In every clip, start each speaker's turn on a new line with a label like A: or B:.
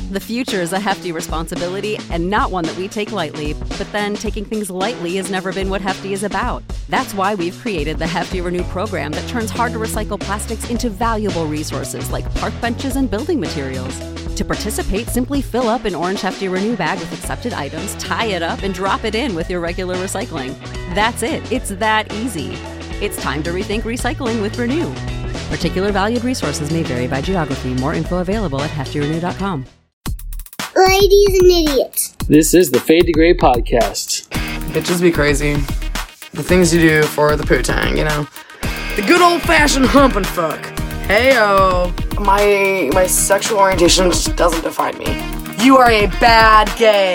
A: The future is a hefty responsibility and not one that we take lightly, but then taking things lightly has never been what Hefty is about. That's why we've created the Hefty Renew program that turns hard-to-recycle plastics into valuable resources like park benches and building materials. To participate, simply fill up an orange Hefty Renew bag with accepted items, tie it up, and drop it in with your regular recycling. That's it. It's that easy. It's time to rethink recycling with Renew. Particular valued resources may vary by geography. More info available at heftyrenew.com.
B: Ladies and idiots.
C: This is the Fade to Gray podcast.
D: Bitches be crazy. The things you do for the poo-tang, you know? The good old-fashioned hump and fuck. Heyo. My sexual orientation just doesn't define me. You are a bad gay.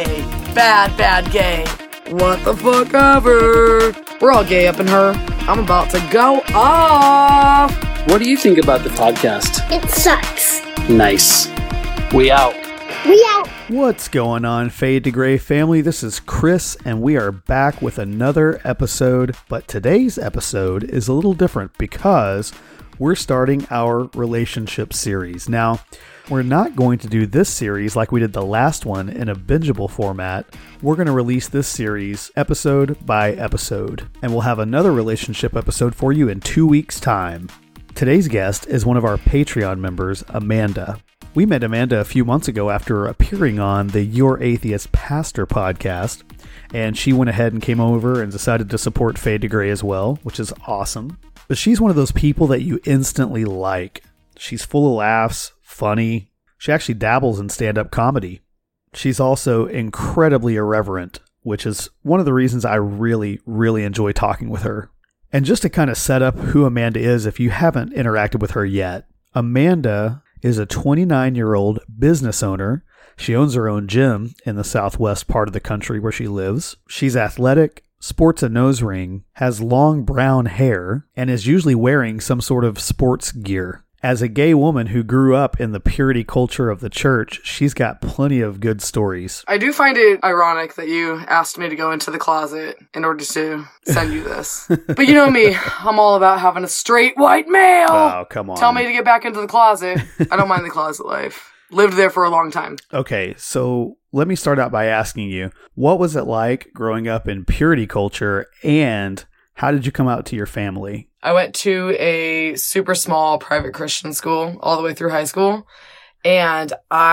D: Bad gay. What the fuck ever. We're all gay up in her. I'm about to go off.
C: What do you think about the podcast?
B: It sucks.
C: Nice. We out.
B: We out.
E: What's going on, Fade to Gray family? This is Chris, and we are back with another episode. But today's episode is a little different because we're starting our relationship series. Now, we're not going to do this series like we did the last one in a bingeable format. We're going to release this series episode by episode, and we'll have another relationship episode for you in 2 weeks' time. Today's guest is one of our Patreon members, Amanda. We met Amanda a few months ago after appearing on the Your Atheist Pastor podcast, and she went ahead and came over and decided to support Fade to Gray as well, which is awesome. But she's one of those people that you instantly like. She's full of laughs, funny. She actually dabbles in stand-up comedy. She's also incredibly irreverent, which is one of the reasons I really, really enjoy talking with her. And just to kind of set up who Amanda is, if you haven't interacted with her yet, Amanda is a 29-year-old business owner. She owns her own gym in the southwest part of the country where she lives. She's athletic, sports a nose ring, has long brown hair, and is usually wearing some sort of sports gear. As a gay woman who grew up in the purity culture of the church, she's got plenty of good stories.
D: I do find it ironic that you asked me to go into the closet in order to send you this. But you know me, I'm all about having a straight white male.
E: Oh, come on.
D: Tell me to get back into the closet. I don't mind the closet life. Lived there for a long time.
E: Okay, so let me start out by asking you, what was it like growing up in purity culture, and how did you come out to your family?
D: I went to a super small private Christian school all the way through high school. And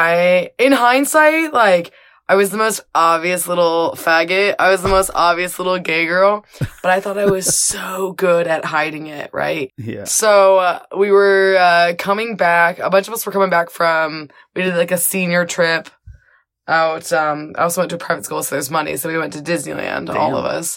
D: in hindsight, I was the most obvious little faggot. I was the most obvious little gay girl. But I thought I was so good at hiding it, right?
E: Yeah.
D: So we were coming back. A bunch of us were coming back we did a senior trip out. I also went to a private school, so there's money. So we went to Disneyland, all of us.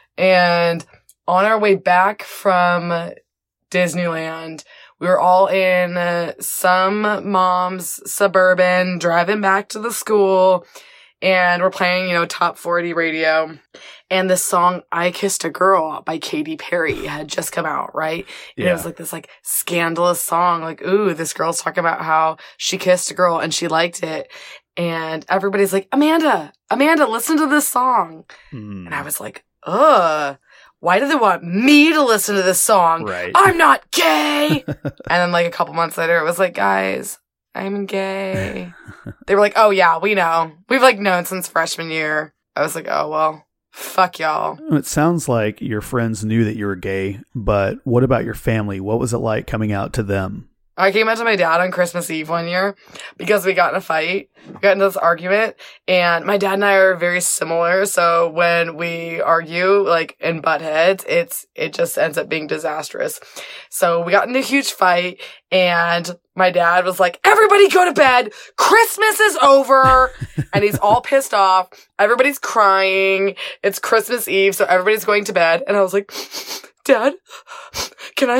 D: And on our way back from Disneyland, we were all in some mom's Suburban driving back to the school, and we're playing, top 40 radio. And the song I Kissed a Girl by Katy Perry had just come out, right? And
E: Yeah.
D: it was this scandalous song. Ooh, this girl's talking about how she kissed a girl and she liked it. And everybody's like, Amanda, listen to this song. And I was like, ugh. Why do they want me to listen to this song?
E: Right.
D: I'm not gay. And then a couple months later, it was like, guys, I'm gay. They were like, oh yeah, we know. We've known since freshman year. I was like, oh, well, fuck y'all.
E: It sounds like your friends knew that you were gay, but what about your family? What was it like coming out to them?
D: I came out to my dad on Christmas Eve one year because we got in a fight. We got into this argument, and my dad and I are very similar. So when we argue, and butt heads, it just ends up being disastrous. So we got in a huge fight, and my dad was like, everybody go to bed. Christmas is over. And he's all pissed off. Everybody's crying. It's Christmas Eve, so everybody's going to bed. And I was like, Dad, can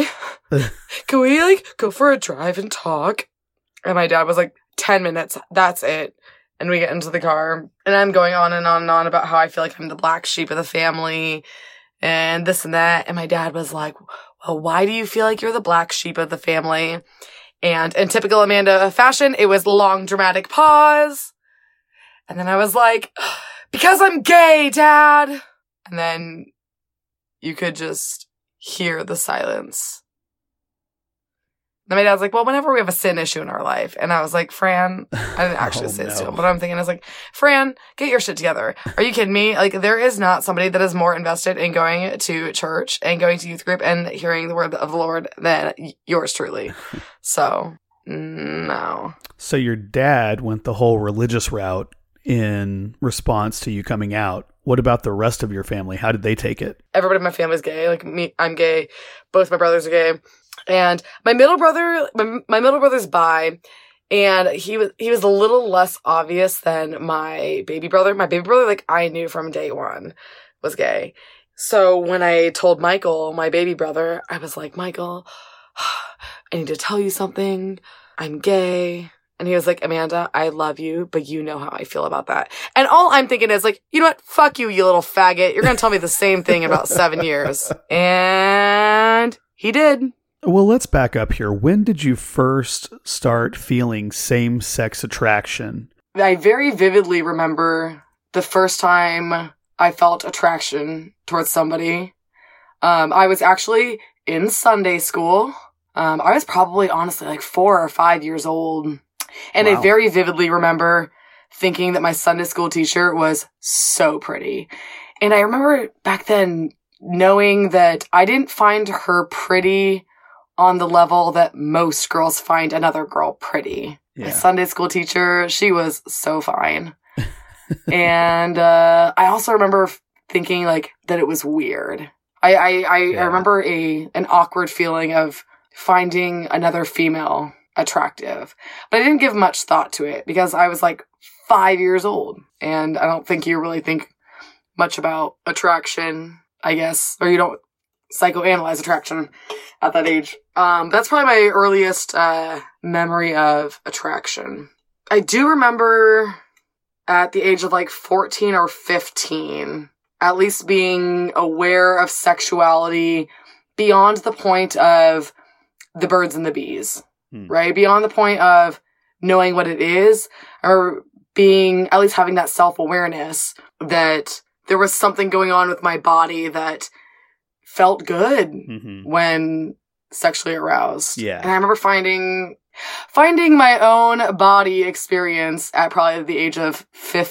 D: we go for a drive and talk? And my dad was like, 10 minutes, that's it. And we get into the car, and I'm going on and on and on about how I feel like I'm the black sheep of the family and this and that. And my dad was like, well, why do you feel like you're the black sheep of the family? And in typical Amanda fashion, it was long dramatic pause. And then I was like, because I'm gay, Dad. And then you could just hear the silence. Then my dad's like, well, whenever we have a sin issue in our life. And I was like, Fran, I didn't actually say this to him, but I'm thinking, I was like, Fran, get your shit together. Are you kidding me? Like, there is not somebody that is more invested in going to church and going to youth group and hearing the word of the Lord than yours truly. So, no.
E: So your dad went the whole religious route in response to you coming out. What about the rest of your family? How did they take it?
D: Everybody in my family is gay. Like me, I'm gay. Both my brothers are gay. And my middle brother's bi, and he was a little less obvious than my baby brother. My baby brother, like, I knew from day one was gay. So when I told Michael, my baby brother, I was like, Michael, I need to tell you something. I'm gay. And he was like, Amanda, I love you, but you know how I feel about that. And all I'm thinking is like, you know what? Fuck you, you little faggot. You're going to tell me the same thing in about 7 years. And he did.
E: Well, let's back up here. When did you first start feeling same-sex attraction?
D: I very vividly remember the first time I felt attraction towards somebody. I was actually in Sunday school. I was probably honestly like 4 or 5 years old. And wow. I very vividly remember thinking that my Sunday school teacher was so pretty. And I remember back then knowing that I didn't find her pretty on the level that most girls find another girl pretty. Yeah. My Sunday school teacher, she was so fine. And I also remember thinking like that it was weird. I remember an awkward feeling of finding another female attractive. But I didn't give much thought to it because I was like 5 years old. And I don't think you really think much about attraction, I guess. Or you don't psychoanalyze attraction at that age. That's probably my earliest memory of attraction. I do remember at the age of like 14 or 15, at least being aware of sexuality beyond the point of the birds and the bees, right? Beyond the point of knowing what it is, or being, at least having that self-awareness that there was something going on with my body that felt good when sexually aroused. Yeah. And I remember finding my own body experience at probably the age of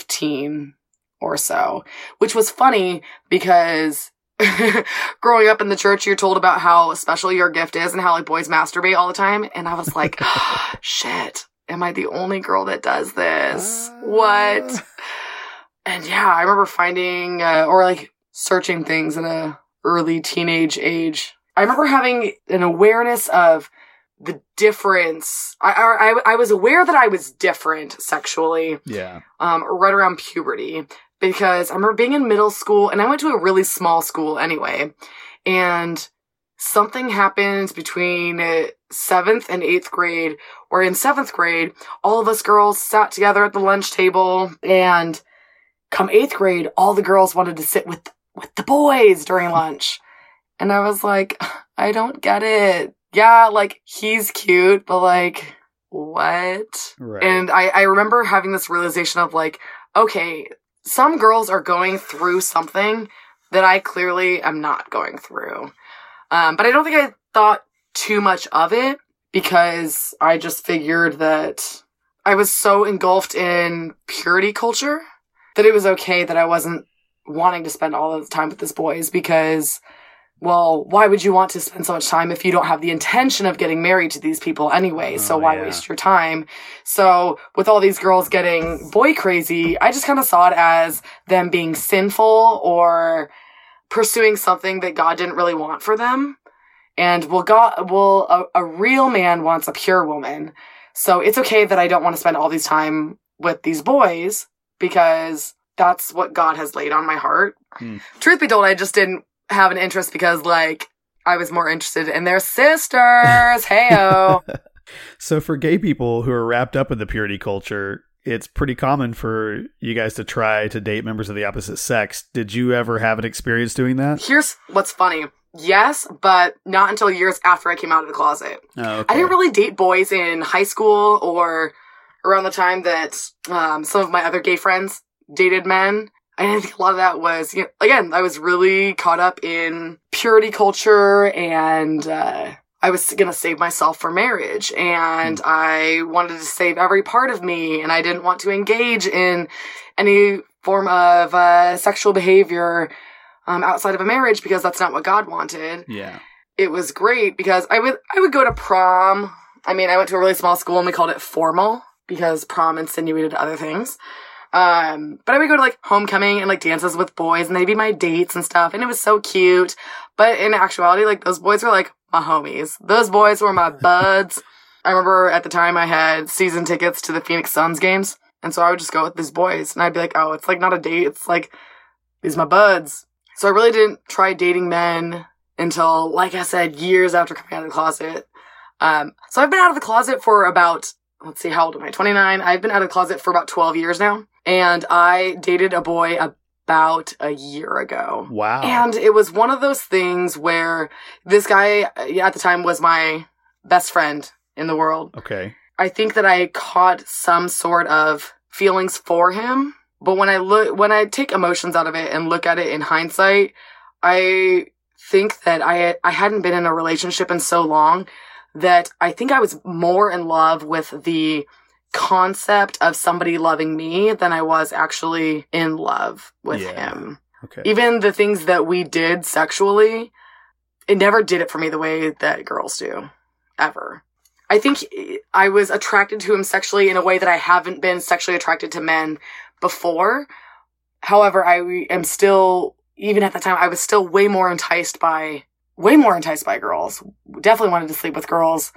D: 15 or so, which was funny because growing up in the church, you're told about how special your gift is and how like boys masturbate all the time. And I was like, oh, shit, am I the only girl that does this? What? And yeah, I remember finding, or like searching things in a early teenage age. I remember having an awareness of the difference. I was aware that I was different sexually. Yeah. Right around puberty. Because I remember being in middle school, and I went to a really small school anyway, and something happened between 7th and 8th grade, where in 7th grade, all of us girls sat together at the lunch table, and come 8th grade, all the girls wanted to sit with the boys during lunch. And I was like, I don't get it. Yeah, like, he's cute, but like, what? Right. And I remember having this realization of like, okay, some girls are going through something that I clearly am not going through. But I don't think I thought too much of it because I just figured that I was so engulfed in purity culture that it was okay that I wasn't wanting to spend all of the time with these boys because, well, why would you want to spend so much time if you don't have the intention of getting married to these people anyway? So why waste your time? So with all these girls getting boy crazy, I just kind of saw it as them being sinful or pursuing something that God didn't really want for them. And a real man wants a pure woman. So it's okay that I don't want to spend all this time with these boys because that's what God has laid on my heart. Truth be told, I just didn't have an interest because, like, I was more interested in their sisters. Heyo.
E: So for gay people who are wrapped up in the purity culture, it's pretty common for you guys to try to date members of the opposite sex. Did you ever have an experience doing that?
D: Here's what's funny. Yes, but not until years after I came out of the closet. Oh, okay. I didn't really date boys in high school or around the time that some of my other gay friends dated men. I think a lot of that was, you know, again, I was really caught up in purity culture and I was going to save myself for marriage, and I wanted to save every part of me, and I didn't want to engage in any form of sexual behavior outside of a marriage because that's not what God wanted.
E: Yeah.
D: It was great because I would go to prom. I mean, I went to a really small school and we called it formal because prom insinuated other things. But I would go to like homecoming and like dances with boys and they'd be my dates and stuff. And it was so cute. But in actuality, like those boys were like my homies. Those boys were my buds. I remember at the time I had season tickets to the Phoenix Suns games. And so I would just go with these boys and I'd be like, oh, it's like not a date. It's like, these are my buds. So I really didn't try dating men until, like I said, years after coming out of the closet. So I've been out of the closet for about, let's see, how old am I? 29. I've been out of the closet for about 12 years now. And I dated a boy about a year ago.
E: Wow.
D: And it was one of those things where this guy at the time was my best friend in the world.
E: Okay.
D: I think that I caught some sort of feelings for him. But when I take emotions out of it and look at it in hindsight, I think that I hadn't been in a relationship in so long that I think I was more in love with the concept of somebody loving me than I was actually in love with him.
E: Okay.
D: Even the things that we did sexually, it never did it for me the way that girls do. Ever. I think I was attracted to him sexually in a way that I haven't been sexually attracted to men before. However, I am still, even at the time, I was still way more enticed by girls. Definitely wanted to sleep with girls.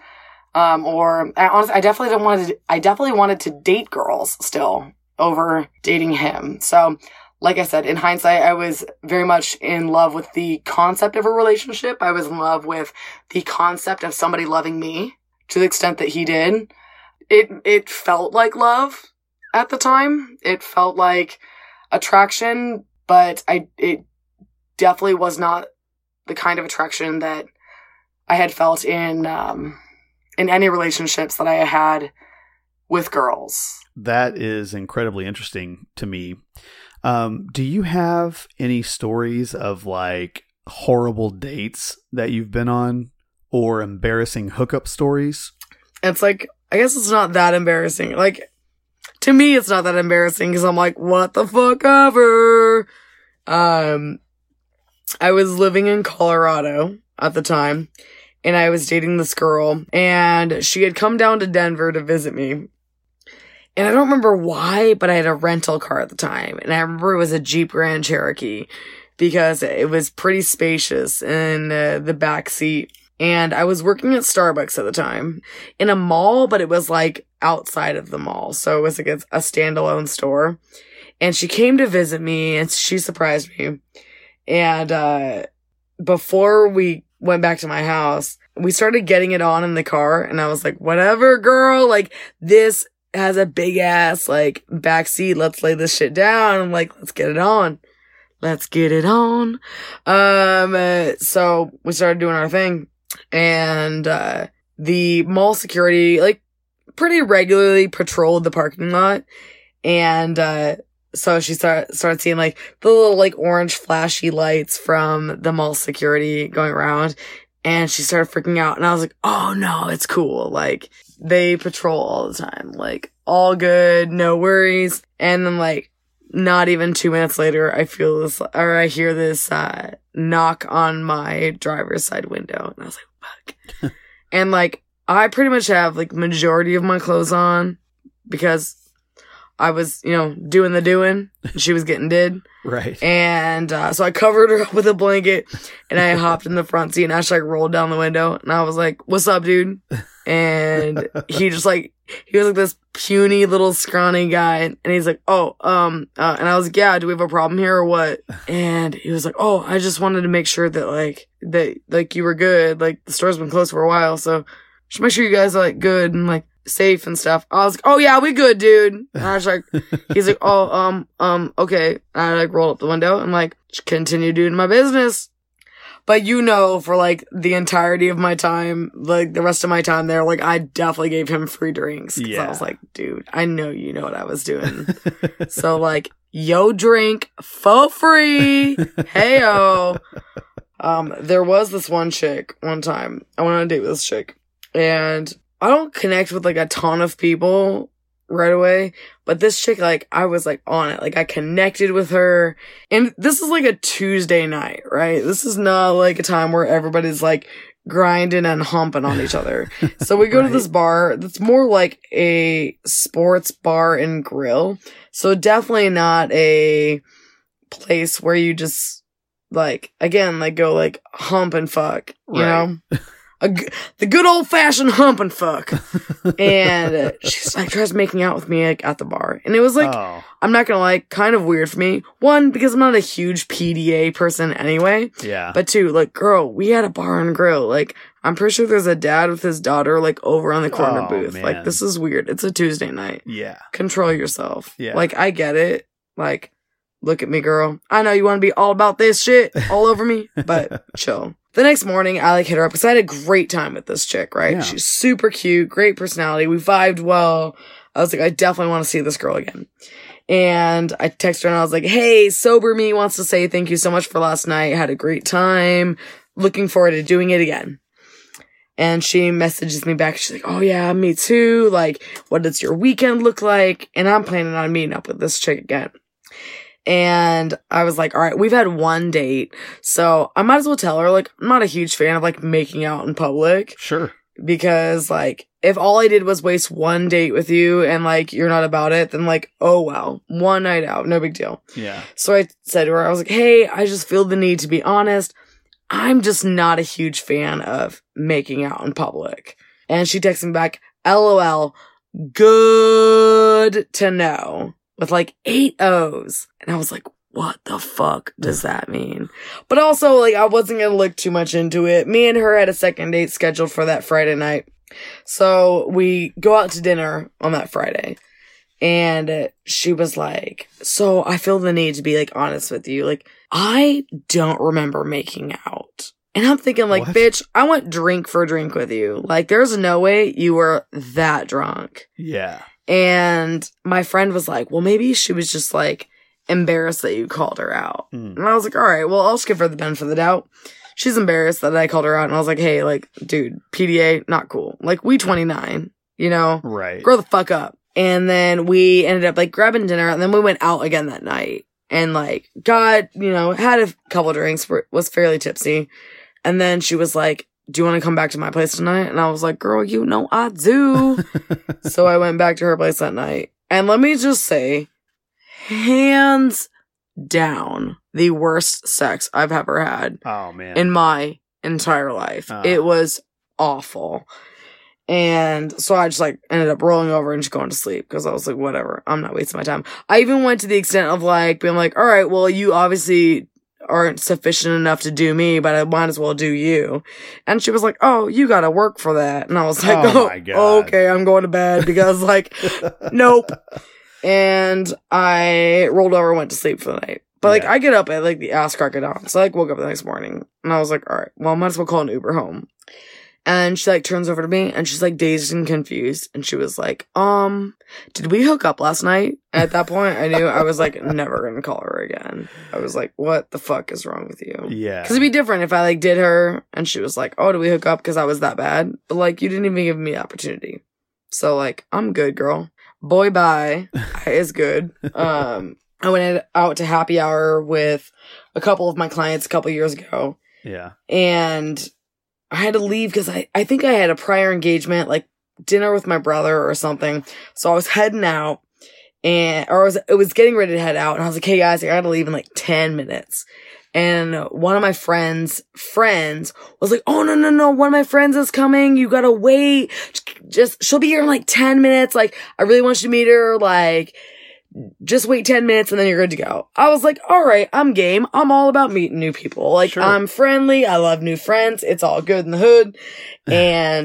D: I definitely wanted to date girls still over dating him. So, like I said, in hindsight, I was very much in love with the concept of a relationship. I was in love with the concept of somebody loving me to the extent that he did. It felt like love at the time. It felt like attraction, but it definitely was not the kind of attraction that I had felt in any relationships that I had with girls.
E: That is incredibly interesting to me. Do you have any stories of like horrible dates that you've been on or embarrassing hookup stories? It's
D: like, I guess it's not that embarrassing. Like, to me, it's not that embarrassing because I'm like, what the fuck ever? I was living in Colorado at the time, and I was dating this girl, and she had come down to Denver to visit me. And I don't remember why, but I had a rental car at the time, and I remember it was a Jeep Grand Cherokee because it was pretty spacious in the back seat. And I was working at Starbucks at the time in a mall, but it was like outside of the mall. So it was like a standalone store. And she came to visit me and she surprised me. And before we went back to my house, we started getting it on in the car. And I was like, whatever, girl. Like, this has a big ass, like, backseat. Let's lay this shit down. I'm like, let's get it on. Let's get it on. So we started doing our thing. And the mall security, like, pretty regularly patrolled the parking lot. And so she started seeing, like, the little, like, orange flashy lights from the mall security going around. And she started freaking out. And I was like, oh, no, it's cool. Like, they patrol all the time. Like, all good, no worries. And then, like, not even 2 minutes later, I hear this knock on my driver's side window. And I was like, fuck. And, like, I pretty much have, like, majority of my clothes on because I was, doing the doing. She was getting did.
E: Right.
D: And so I covered her up with a blanket and I hopped in the front seat and I just, like, rolled down the window. And I was like, what's up, dude? And he was like this puny little scrawny guy. And he's like, and I was like, yeah, do we have a problem here or what? And he was like, oh, I just wanted to make sure that you were good. Like, the store's been closed for a while. So just make sure you guys are, like, good and, like, safe and stuff. I was like, oh yeah, we good, dude. And I was like, he's like, oh, okay. And I, like, rolled up the window and, like, continue doing my business. But for, like, the entirety of my time, like, the rest of my time there, like, I definitely gave him free drinks. Cause I was like, dude, I know you know what I was doing. So, like, yo drink for free. Heyo. There was this one chick one time. I went on a date with this chick. And I don't connect with, like, a ton of people right away. But this chick, like, I was, like, on it. Like, I connected with her. And this is, like, a Tuesday night, right? This is not, like, a time where everybody's, like, grinding and humping on each other. So we go to this bar that's more like a sports bar and grill. So definitely not a place where you just, like, again, like, go, like, hump and fuck, you know? The good old-fashioned hump and fuck. And she's, like, tries making out with me, like, at the bar. And it was, like, I'm not gonna lie, kind of weird for me. One, because I'm not a huge PDA person anyway.
E: Yeah.
D: But two, like, girl, we had a bar and grill. Like, I'm pretty sure there's a dad with his daughter, like, over on the corner booth.
E: Man.
D: Like, this is weird. It's a Tuesday night.
E: Yeah.
D: Control yourself.
E: Yeah.
D: Like, I get it. Like, look at me, girl. I know you want to be all about this shit all over me, but chill. The next morning, I, like, hit her up because I had a great time with this chick, right?
E: Yeah.
D: She's super cute, great personality. We vibed well. I was like, I definitely want to see this girl again. And I texted her and I was like, hey, Sober Me wants to say thank you so much for last night. Had a great time. Looking forward to doing it again. And she messages me back. She's like, oh yeah, me too. Like, what does your weekend look like? And I'm planning on meeting up with this chick again. And I was like, all right, we've had one date, so I might as well tell her, like, I'm not a huge fan of, like, making out in public.
E: Sure.
D: Because, like, if all I did was waste one date with you and, like, you're not about it, then, like, oh, well, one night out, no big deal.
E: Yeah.
D: So I said to her, I was like, hey, I just feel the need to be honest. I'm just not a huge fan of making out in public. And she texted me back, LOL, good to know. With, like, 8 O's. And I was like, what the fuck does that mean? But also, like, I wasn't gonna look too much into it. Me and her had a second date scheduled for that Friday night. So we go out to dinner on that Friday. And she was like, so I feel the need to be, like, honest with you. Like, I don't remember making out. And I'm thinking, like,
E: What?
D: bitch, I went drink for drink with you. Like, there's no way you were that drunk.
E: Yeah.
D: And my friend was like, well, maybe she was just, like, embarrassed that you called her out. And I was like, all right, well, I'll just give her the benefit of the doubt. She's embarrassed that I called her out. And I was like, hey, like, dude, PDA, not cool. Like, we 29, you know?
E: Right.
D: Grow the fuck up. And then we ended up, like, grabbing dinner. And then we went out again that night. And, like, had a couple drinks, was fairly tipsy. And then she was like, do you want to come back to my place tonight? And I was like, girl, you know I do. So I went back to her place that night. And let me just say, hands down, the worst sex I've ever had
E: Oh, man.
D: in my entire life.
E: Oh.
D: It was awful. And so I just, like, ended up rolling over and just going to sleep because I was like, whatever, I'm not wasting my time. I even went to the extent of, like, being like, all right, well, you obviously aren't sufficient enough to do me, but I might as well do you. And she was like, oh, you gotta work for that. And I was like,
E: Oh my God.
D: okay, I'm going to bed because, like, nope. And I rolled over and went to sleep for the night. But, like,
E: Yeah.
D: I get up at, like, the ass crack of dawn. So I, like, woke up the next morning and I was like, all right, well, I might as well call an Uber home. And she, like, turns over to me and she's, like, dazed and confused. And she was like, did we hook up last night? And at that point, I knew I was, like, never gonna call her again. I was like, what the fuck is wrong with you?
E: Yeah.
D: Because it'd be different if I, like, did her and she was like, oh, did we hook up because I was that bad? But, like, you didn't even give me the opportunity. So, like, I'm good, girl. Boy, bye. Is good. I went out to happy hour with a couple of my clients a couple years ago.
E: Yeah.
D: And I had to leave because I think I had a prior engagement, like dinner with my brother or something. So I was heading out it was getting ready to head out. And I was like, hey guys, I gotta leave in like 10 minutes. And one of my friends was like, oh, no. One of my friends is coming. You gotta wait. She'll be here in like 10 minutes. Like, I really want you to meet her. Like, just wait 10 minutes and then you're good to go. I was like, all right, I'm game. I'm all about meeting new people. Like,
E: Sure.
D: I'm friendly. I love new friends. It's all good in the hood. And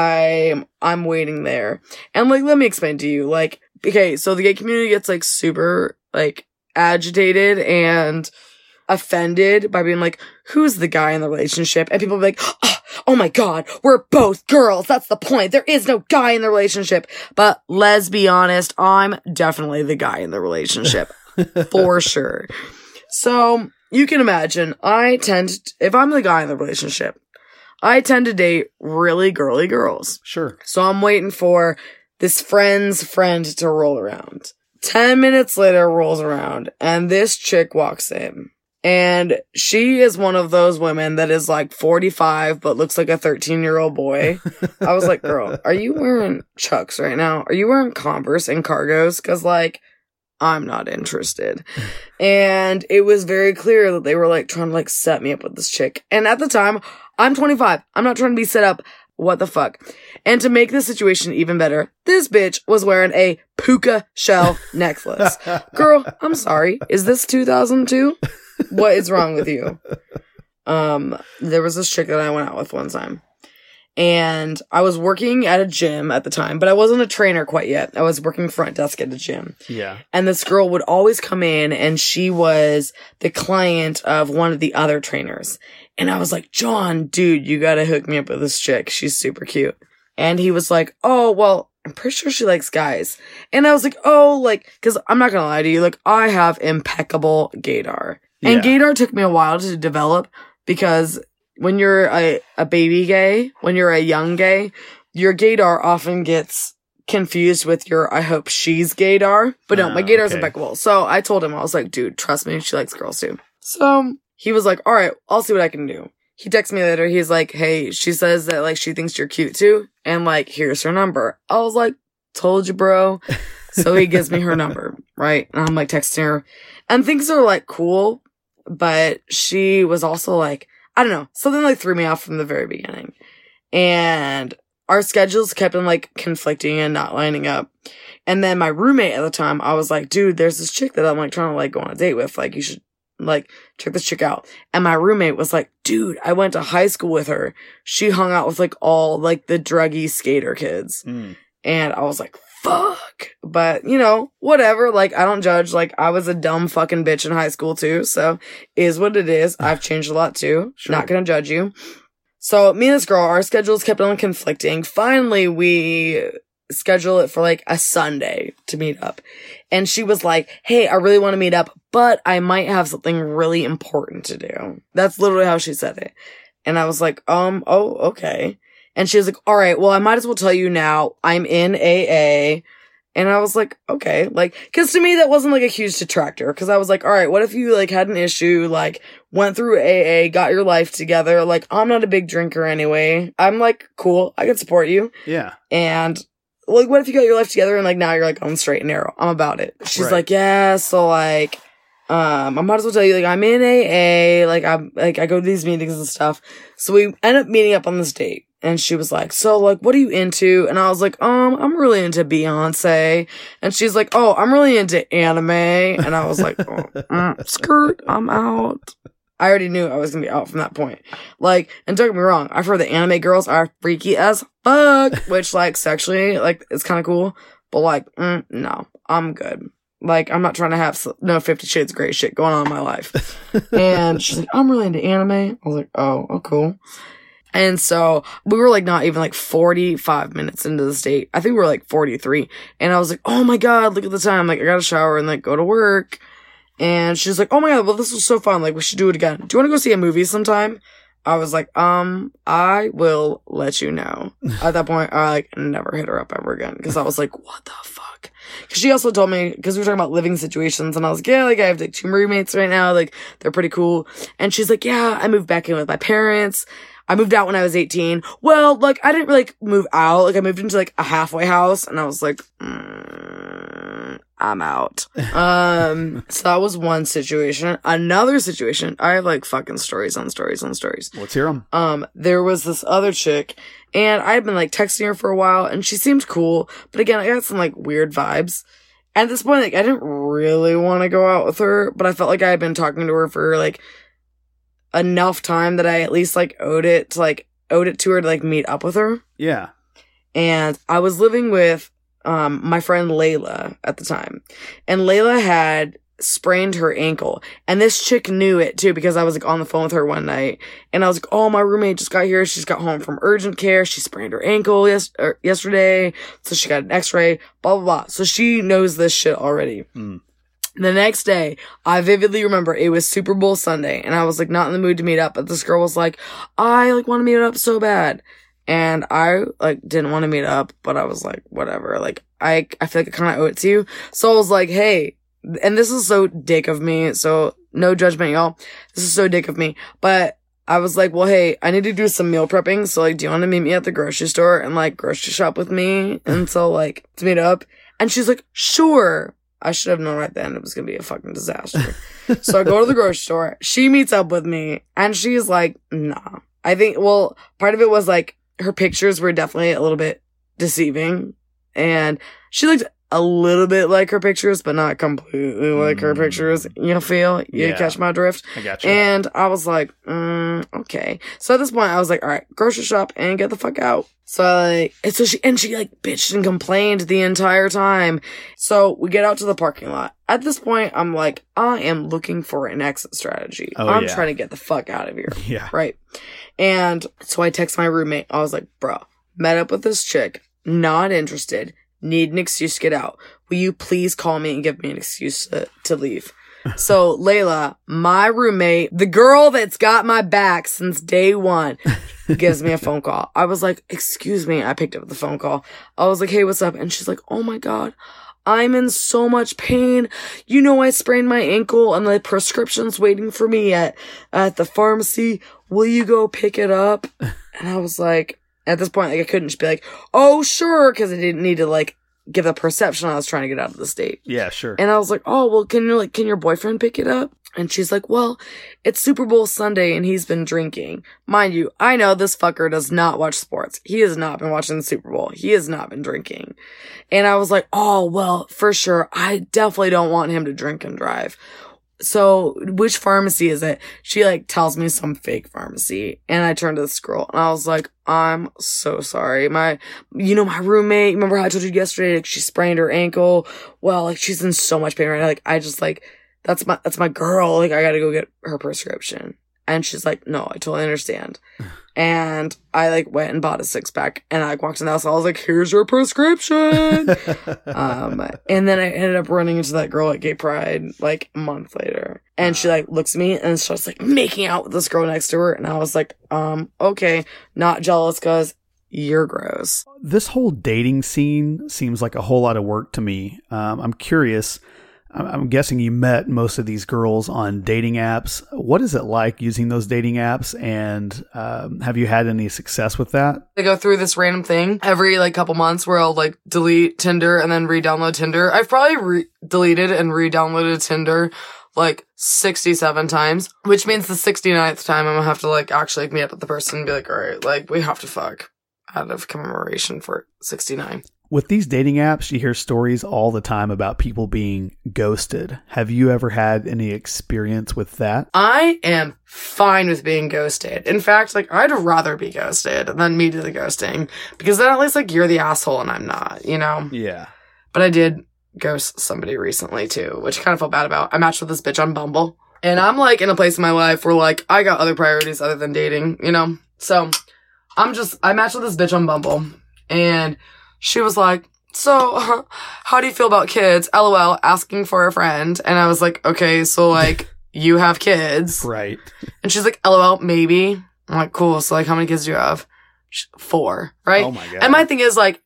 D: I'm waiting there. And like, let me explain to you, like, okay, so the gay community gets like super like agitated and offended by being like, who's the guy in the relationship? And people be like, oh my God, we're both girls. That's the point. There is no guy in the relationship. But let's be honest, I'm definitely the guy in the relationship. For sure. So you can imagine, if I'm the guy in the relationship, I tend to date really girly girls.
E: Sure.
D: So I'm waiting for this friend's friend to roll around. 10 minutes later rolls around and this chick walks in. And she is one of those women that is like 45 but looks like a 13-year-old boy. I was like, girl, are you wearing Chucks right now? Are you wearing Converse and cargos? Because like, I'm not interested. And it was very clear that they were like trying to like set me up with this chick. And at the time, I'm 25. I'm not trying to be set up. What the fuck? And to make the situation even better, this bitch was wearing a puka shell necklace. Girl, I'm sorry. Is this 2002? What is wrong with you? There was this chick that I went out with one time. And I was working at a gym at the time, but I wasn't a trainer quite yet. I was working front desk at the gym.
E: Yeah.
D: And this girl would always come in and she was the client of one of the other trainers. And I was like, John, dude, you gotta hook me up with this chick. She's super cute. And he was like, oh, well, I'm pretty sure she likes guys. And I was like, oh, like, cause I'm not gonna lie to you. Like, I have impeccable gaydar. And gaydar took me a while to develop because when you're a baby gay, when you're a young gay, your gaydar often gets confused with your I hope she's gaydar. But no, my gaydar's impeccable. So I told him, I was like, dude, trust me, she likes girls too. So he was like, all right, I'll see what I can do. He texted me later. He's like, hey, she says that like she thinks you're cute too. And like, here's her number. I was like, told you, bro. So he gives me her number, right? And I'm like texting her. And things are like cool. But she was also like, I don't know, something like threw me off from the very beginning. And our schedules kept on like conflicting and not lining up. And then my roommate at the time, I was like, dude, there's this chick that I'm like trying to like go on a date with. Like, you should like check this chick out. And my roommate was like, dude, I went to high school with her. She hung out with like all like the druggy skater kids. And I was like, fuck. But, you know, whatever. Like, I don't judge. Like, I was a dumb fucking bitch in high school too. So, is what it is. I've changed a lot too. Sure. Not gonna judge you. So, me and this girl, our schedules kept on conflicting. Finally, we schedule it for like a Sunday to meet up. And she was like, hey, I really want to meet up, but I might have something really important to do. That's literally how she said it. And I was like, oh, okay. And she was like, all right, well, I might as well tell you now, I'm in AA. And I was like, okay, like, cause to me, that wasn't like a huge detractor. Cause I was like, all right, what if you like had an issue, like went through AA, got your life together? Like, I'm not a big drinker anyway. I'm like, cool, I can support you.
E: Yeah.
D: And like, what if you got your life together and like now you're like on the straight and narrow? I'm about it. She's like, yeah, so like, I might as well tell you, like, I'm in AA, like, I go to these meetings and stuff. So we end up meeting up on this date. And she was like, so, like, what are you into? And I was like, I'm really into Beyonce. And she's like, oh, I'm really into anime. And I was like, skirt, I'm out. I already knew I was gonna be out from that point. Like, and don't get me wrong, I've heard the anime girls are freaky as fuck, which, like, sexually, like, it's kind of cool. But, like, no, I'm good. Like, I'm not trying to have no 50 Shades of Grey shit going on in my life. And she's like, I'm really into anime. I was like, oh, cool. And so we were like not even like 45 minutes into this date. I think we were like 43. And I was like, oh my God, look at the time. Like, I gotta shower and like go to work. And she's like, oh my God, well, this was so fun. Like, we should do it again. Do you want to go see a movie sometime? I was like, I will let you know. At that point, I like never hit her up ever again. Cause I was like, what the fuck? Cause she also told me, cause we were talking about living situations and I was like, yeah, like I have like 2 roommates right now. Like, they're pretty cool. And she's like, yeah, I moved back in with my parents. I moved out when I was 18. Well, like, I didn't really like, move out. Like, I moved into like a halfway house and I was like, I'm out. So that was one situation. Another situation, I have like fucking stories on stories on stories.
E: Let's hear them.
D: There was this other chick and I had been like texting her for a while and she seemed cool. But again, I got some like weird vibes. At this point, like, I didn't really want to go out with her, but I felt like I had been talking to her for like enough time that I at least like owed it to her to like meet up with her.
E: Yeah.
D: And I was living with my friend Layla at the time. And Layla had sprained her ankle. And this chick knew it too because I was like on the phone with her one night. And I was like, oh, my roommate just got here. She's got home from urgent care. She sprained her ankle yesterday. So she got an x-ray, blah, blah, blah. So she knows this shit already. The next day, I vividly remember it was Super Bowl Sunday, and I was like not in the mood to meet up, but this girl was like, I like want to meet up so bad. And I like didn't want to meet up, but I was like, whatever. Like I feel like I kind of owe it to you. So I was like, hey, and this is so dick of me. So no judgment, y'all. This is so dick of me. But I was like, well, hey, I need to do some meal prepping. So like, do you want to meet me at the grocery store and like grocery shop with me? And so like to meet up. And she's like, sure. I should have known right then it was going to be a fucking disaster. So I go to the grocery store. She meets up with me and she's like, nah. I think, well, part of it was like her pictures were definitely a little bit deceiving and she looked a little bit like her pictures, but not completely like her pictures. You feel? You catch my drift?
E: I got you.
D: And I was like, okay. So at this point, I was like, all right, grocery shop and get the fuck out. So like, she like bitched and complained the entire time. So we get out to the parking lot. At this point, I'm like, I am looking for an exit strategy. I'm trying to get the fuck out of here.
E: Yeah.
D: Right. And so I text my roommate. I was like, bro, met up with this chick, not interested. Need an excuse to get out. Will you please call me and give me an excuse to leave? So Layla, my roommate, the girl that's got my back since day one, gives me a phone call. I was like, excuse me. I picked up the phone call. I was like, hey, what's up? And she's like, oh my God, I'm in so much pain. You know, I sprained my ankle and the prescription's waiting for me at the pharmacy. Will you go pick it up? And I was like, at this point, like, I couldn't just be like, oh, sure, because I didn't need to, like, give the perception I was trying to get out of the state.
E: Yeah, sure.
D: And I was like, oh, well, can your boyfriend pick it up? And she's like, well, it's Super Bowl Sunday and he's been drinking. Mind you, I know this fucker does not watch sports. He has not been watching the Super Bowl. He has not been drinking. And I was like, oh, well, for sure. I definitely don't want him to drink and drive. So, which pharmacy is it? She like tells me some fake pharmacy and I turned to this girl and I was like, I'm so sorry. My roommate, remember how I told you yesterday, like she sprained her ankle? Well, like she's in so much pain right now. Like I just like, that's my girl. Like I gotta go get her prescription. And she's like, no, I totally understand. And I like went and bought a 6-pack and I walked in the house and I was like, here's your prescription. And then I ended up running into that girl at Gay Pride like a month later. And she like looks at me and starts like making out with this girl next to her. And I was like, okay, not jealous because you're gross.
E: This whole dating scene seems like a whole lot of work to me. I'm curious. I'm guessing you met most of these girls on dating apps. What is it like using those dating apps? And have you had any success with that?
D: I go through this random thing every like couple months where I'll like delete Tinder and then re-download Tinder. I've probably deleted and re-downloaded Tinder like 67 times, which means the 69th time I'm gonna have to like actually meet up with the person and be like, all right, like we have to fuck out of commemoration for 69.
E: With these dating apps, you hear stories all the time about people being ghosted. Have you ever had any experience with that?
D: I am fine with being ghosted. In fact, like, I'd rather be ghosted than me do the ghosting. Because then at least, like, you're the asshole and I'm not, you know?
E: Yeah.
D: But I did ghost somebody recently, too, which I kind of felt bad about. I matched with this bitch on Bumble. And I'm, like, in a place in my life where, like, I got other priorities other than dating, you know? So, I matched with this bitch on Bumble. And she was like, so, how do you feel about kids? LOL, asking for a friend. And I was like, okay, so, like, you have kids.
E: Right.
D: And she's like, LOL, maybe. I'm like, cool. So, like, how many kids do you have? 4, right?
E: Oh, my God.
D: And my thing is, like,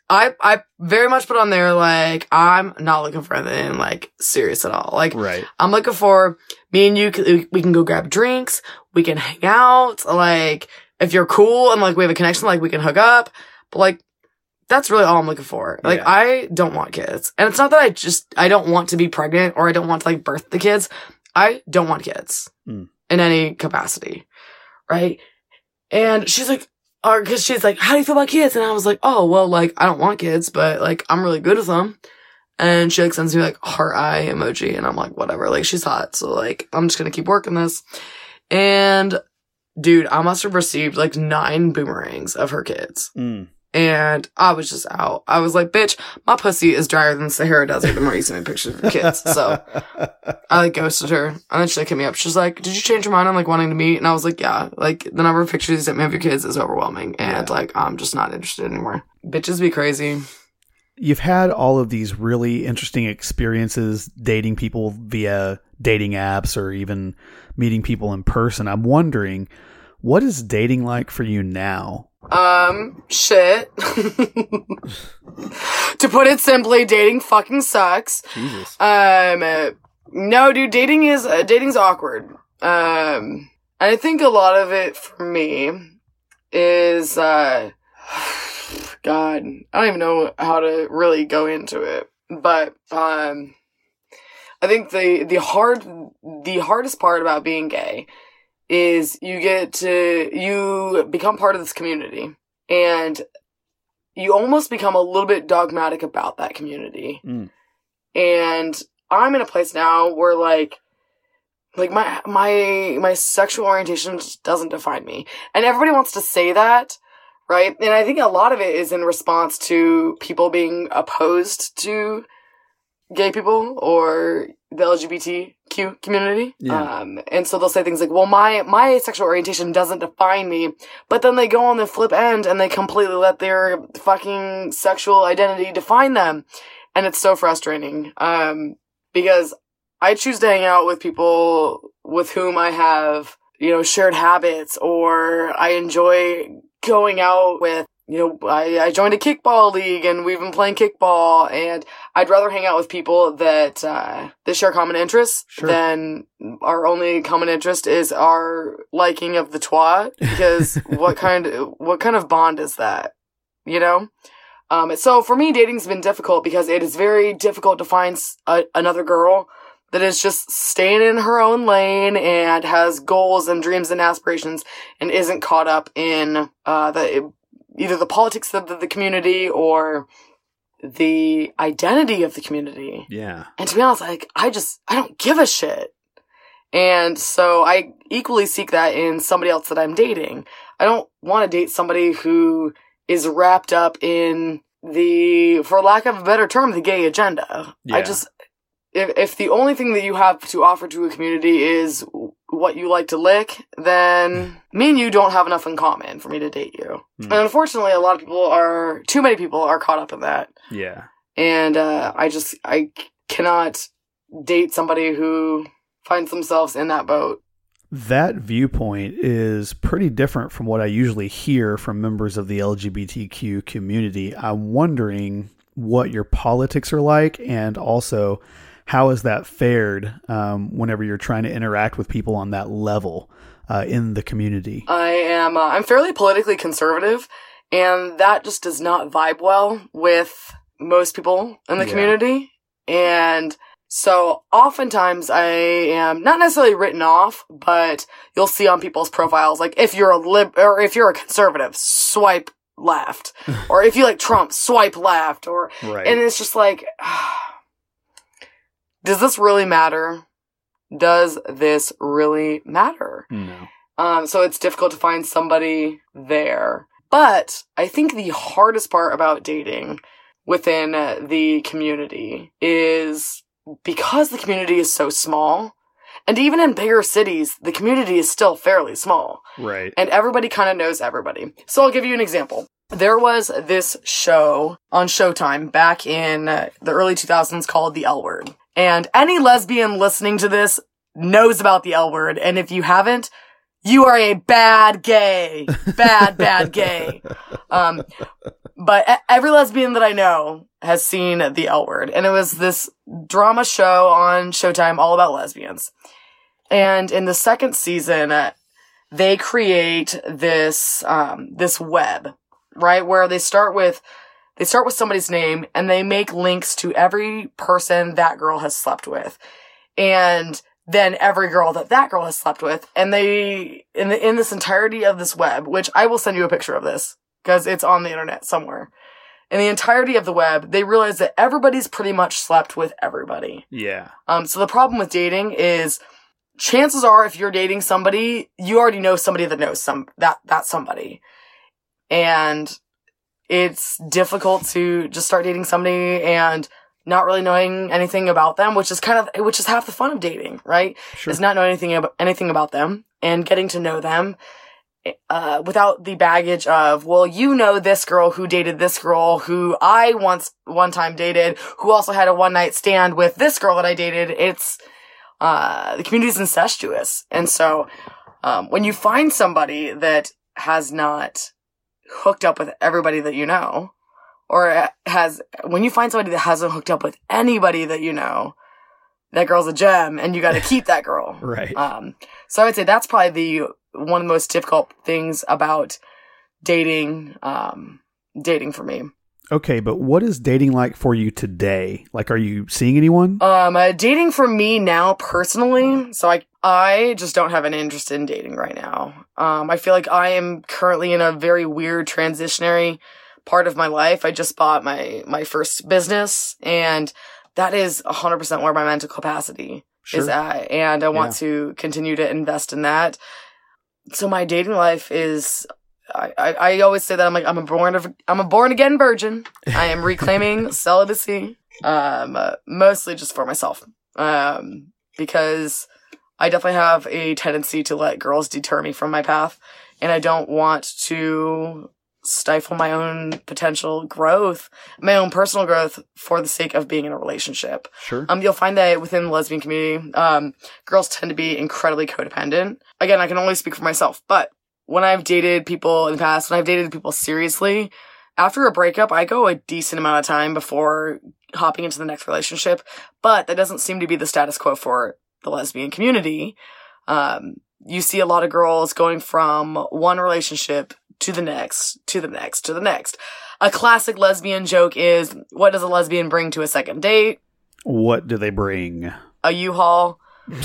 D: I very much put on there, like, I'm not looking for anything, like, serious at all. Like,
E: right.
D: I'm looking for me and you, we can go grab drinks. We can hang out. Like, if you're cool and, like, we have a connection, like, we can hook up. But, like, that's really all I'm looking for. Like, yeah. I don't want kids. And it's not that I don't want to be pregnant or I don't want to, like, birth the kids. I don't want kids in any capacity. Right? And she's like, cause she's like, how do you feel about kids? And I was like, oh, well, like, I don't want kids, but, like, I'm really good with them. And she, like, sends me, like, heart eye emoji. And I'm like, whatever. Like, she's hot. So, like, I'm just gonna keep working this. And, dude, I must have received, like, 9 boomerangs of her kids. And I was just out. I was like, bitch, my pussy is drier than the Sahara Desert the more you send me pictures of your kids. So I like ghosted her. And then she like hit me up. She's like, did you change your mind on like wanting to meet? And I was like, yeah. Like the number of pictures you sent me of your kids is overwhelming. And like, I'm just not interested anymore. Bitches be crazy.
E: you've had all of these really interesting experiences dating people via dating apps or even meeting people in person. I'm wondering, what is dating like for you now?
D: Shit. To put it simply, dating fucking sucks.
E: Jesus.
D: No, dude, dating's awkward. And I think a lot of it for me is, God, I don't even know how to really go into it, but, I think the hardest part about being gay is you become part of this community, and you almost become a little bit dogmatic about that community. Mm. And I'm in a place now where like my sexual orientation just doesn't define me. And everybody wants to say that, right? And I think a lot of it is in response to people being opposed to gay people or the LGBTQ community. Yeah. And so they'll say things like, well, my sexual orientation doesn't define me. But then they go on the flip end and they completely let their fucking sexual identity define them. And it's so frustrating. Because I choose to hang out with people with whom I have, shared habits, or I enjoy going out with, I joined a kickball league and we've been playing kickball, and I'd rather hang out with people that share common interests than our only common interest is our liking of the twat, because what kind of bond is that, So for me, dating's been difficult because it is very difficult to find another girl that is just staying in her own lane and has goals and dreams and aspirations and isn't caught up in either the politics of the community or the identity of the community. Yeah. And to be honest, I don't give a shit. And so I equally seek that in somebody else that I'm dating. I don't want to date somebody who is wrapped up in for lack of a better term, the gay agenda. Yeah. If the only thing that you have to offer to a community is what you like to lick, then me and you don't have enough in common for me to date you. Mm. And unfortunately, too many people are caught up in that. Yeah. And I cannot date somebody who finds themselves in that boat.
E: That viewpoint is pretty different from what I usually hear from members of the LGBTQ community. I'm wondering what your politics are like, and also how is that fared whenever you're trying to interact with people on that level in the community?
D: I'm fairly politically conservative, and that just does not vibe well with most people in the community. And so oftentimes I am not necessarily written off, but you'll see on people's profiles, like if you're if you're a conservative, swipe left, or if you like Trump, swipe left, or and it's just like, does this really matter? Does this really matter? No. So it's difficult to find somebody there. But I think the hardest part about dating within the community is because the community is so small, and even in bigger cities, the community is still fairly small. Right. And everybody kind of knows everybody. So I'll give you an example. There was this show on Showtime back in the early 2000s called The L Word. And any lesbian listening to this knows about The L Word. And if you haven't, you are a bad gay. Bad gay. But every lesbian that I know has seen The L Word. And it was this drama show on Showtime all about lesbians. And in the second season, they create this web, right? Where they start with somebody's name and they make links to every person that girl has slept with. And then every girl that girl has slept with. And they, in this entirety of this web, which I will send you a picture of this, because it's on the internet somewhere. In the entirety of the web, they realize that everybody's pretty much slept with everybody. Yeah. So the problem with dating is, chances are if you're dating somebody, you already know somebody that knows that somebody. And it's difficult to just start dating somebody and not really knowing anything about them, which is half the fun of dating, right? Sure. Is not knowing anything about them and getting to know them without the baggage of, well, you know this girl who dated this girl who I one time dated, who also had a one night stand with this girl that I dated. It's, the community's incestuous. And so, when you find somebody that has not hooked up with everybody that you know, or when you find somebody that hasn't hooked up with anybody that you know, that girl's a gem, and you got to keep that girl.
E: Right.
D: So I would say that's probably one of the most difficult things about dating for me.
E: Okay, but what is dating like for you today? Like, are you seeing anyone?
D: Dating for me now, personally, so I just don't have an interest in dating right now. I feel like I am currently in a very weird transitionary part of my life. I just bought my first business, and that is 100% where my mental capacity is at, and I want to continue to invest in that. So my dating life is, I always say that I'm a born again virgin. I am reclaiming celibacy, mostly just for myself, because I definitely have a tendency to let girls deter me from my path, and I don't want to stifle my own potential growth, my own personal growth, for the sake of being in a relationship.
E: Sure.
D: You'll find that within the lesbian community, girls tend to be incredibly codependent. Again, I can only speak for myself, but when I've dated people in the past, when I've dated people seriously, after a breakup, I go a decent amount of time before hopping into the next relationship, but that doesn't seem to be the status quo for the lesbian community. You see a lot of girls going from one relationship to the next, to the next, to the next. A classic lesbian joke is, what does a lesbian bring to a second date?
E: What do they bring?
D: A U-Haul.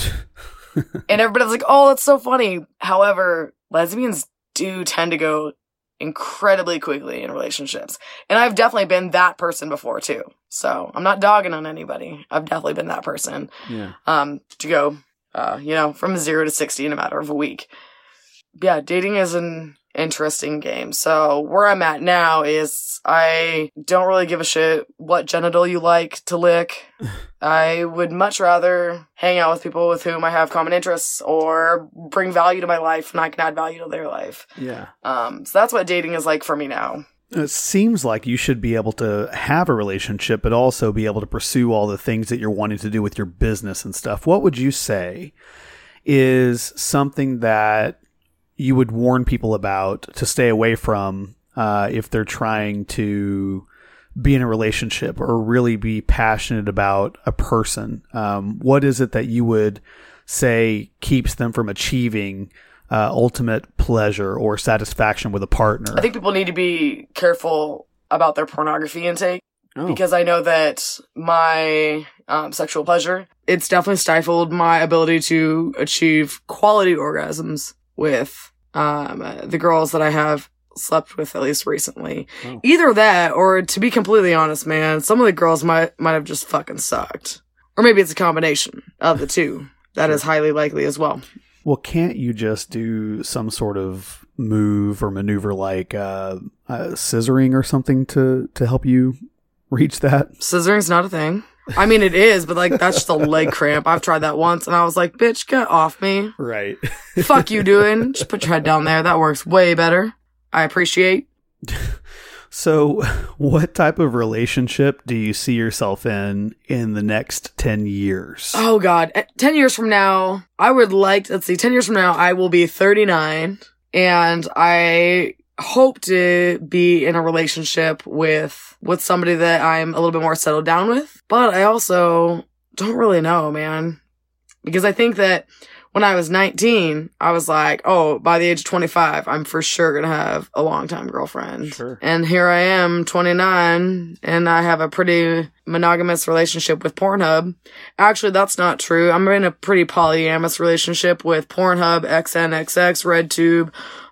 D: And everybody's like, oh, that's so funny. However, lesbians do tend to go incredibly quickly in relationships. And I've definitely been that person before too. So I'm not dogging on anybody. I've definitely been that person.
E: Yeah.
D: To go, from 0 to 60 in a matter of a week. Yeah, dating is an interesting game. So where I'm at now is I don't really give a shit what genital you like to lick. I would much rather hang out with people with whom I have common interests or bring value to my life and I can add value to their life.
E: Yeah.
D: So that's what dating is like for me now.
E: It seems like you should be able to have a relationship, but also be able to pursue all the things that you're wanting to do with your business and stuff. What would you say is something that you would warn people about to stay away from if they're trying to be in a relationship or really be passionate about a person? What is it that you would say keeps them from achieving ultimate pleasure or satisfaction with a partner?
D: I think people need to be careful about their pornography intake. Because I know that my sexual pleasure, it's definitely stifled my ability to achieve quality orgasms with the girls that I have slept with, at least recently. Either that, or to be completely honest, man, some of the girls might have just fucking sucked. Or maybe it's a combination of the two. That is highly likely as well.
E: Well, can't you just do some sort of move or maneuver like scissoring or something to help you reach that?
D: Scissoring's not a thing. I mean, it is, but like, that's just a leg cramp. I've tried that once and I was like, bitch, get off me.
E: Right.
D: Fuck you doing. Just put your head down there. That works way better. I appreciate.
E: So what type of relationship do you see yourself in the next 10 years?
D: Oh God. 10 years from now, I would like, 10 years from now, I will be 39 and I hope to be in a relationship with somebody that I'm a little bit more settled down with. But I also don't really know, man. Because I think that when I was 19, I was like, oh, by the age of 25, I'm for sure going to have a long-time girlfriend.
E: Sure.
D: And here I am, 29, and I have a pretty monogamous relationship with Pornhub. Actually, that's not true. I'm in a pretty polyamorous relationship with Pornhub, XNXX, RedTube,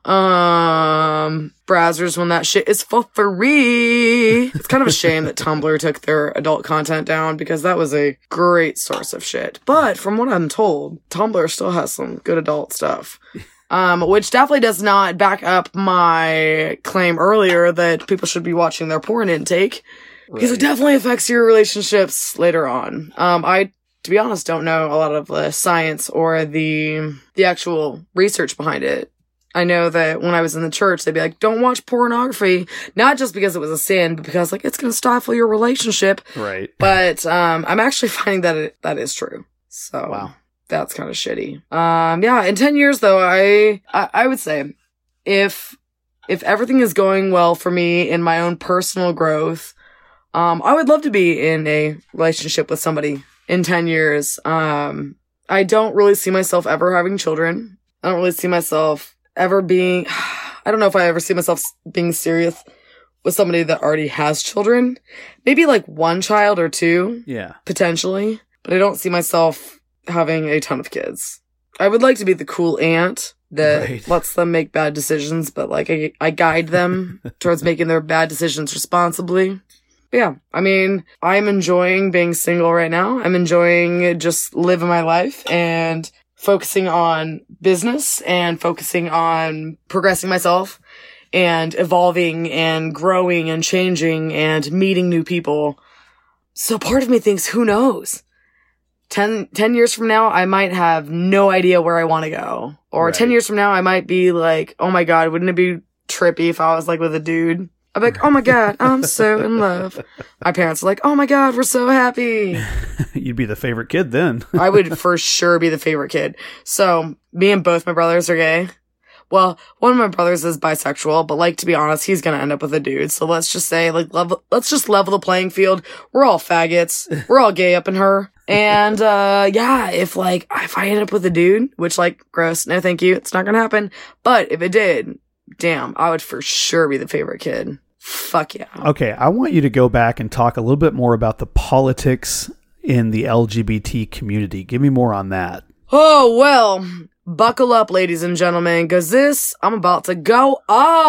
D: browsers when that shit is for free. It's kind of a shame that Tumblr took their adult content down because that was a great source of shit. But from what I'm told, Tumblr still has some good adult stuff. Which definitely does not back up my claim earlier that people should be watching their porn intake. Because it definitely affects your relationships later on. I, to be honest, don't know a lot of the science or the actual research behind it. I know that when I was in the church, they'd be like, don't watch pornography. Not just because it was a sin, but because like it's going to stifle your relationship.
E: Right.
D: But I'm actually finding that that is true. So
E: Wow.
D: That's kind of shitty. Yeah, in 10 years though, I would say if everything is going well for me in my own personal growth, I would love to be in a relationship with somebody in 10 years. I don't really see myself ever having children. I don't really see myself ever being, I don't know if I ever see myself being serious with somebody that already has children. Maybe like one child or two.
E: Yeah.
D: Potentially. But I don't see myself having a ton of kids. I would like to be the cool aunt that lets them make bad decisions, but like I guide them towards making their bad decisions responsibly. But yeah, I mean, I'm enjoying being single right now. I'm enjoying just living my life and focusing on business and focusing on progressing myself and evolving and growing and changing and meeting new people. So part of me thinks, who knows? 10 years from now, I might have no idea where I want to go. Or 10 years from now, I might be like, oh my God, wouldn't it be trippy if I was like with a dude? I'd be like, oh my God, I'm so in love. My parents are like, oh my God, we're so happy.
E: You'd be the favorite kid then.
D: I would for sure be the favorite kid. So me and both my brothers are gay. Well, one of my brothers is bisexual, but like, to be honest, he's gonna end up with a dude. So let's just say, like, let's just level the playing field. We're all faggots. We're all gay up in her. And, yeah, if I end up with a dude, which like, gross, no thank you, it's not gonna happen. But if it did, damn, I would for sure be the favorite kid. Fuck yeah.
E: Okay, I want you to go back and talk a little bit more about the politics in the LGBT community. Give me more on that.
D: Oh, well, buckle up, ladies and gentlemen, because I'm about to go